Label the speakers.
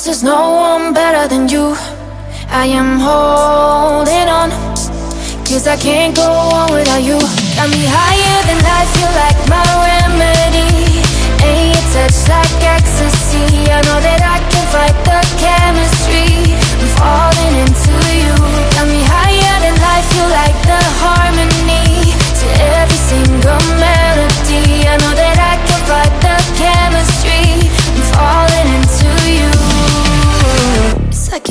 Speaker 1: Guess there's no one better than you. I am holding on, 'cause I can't go on without you. Got me high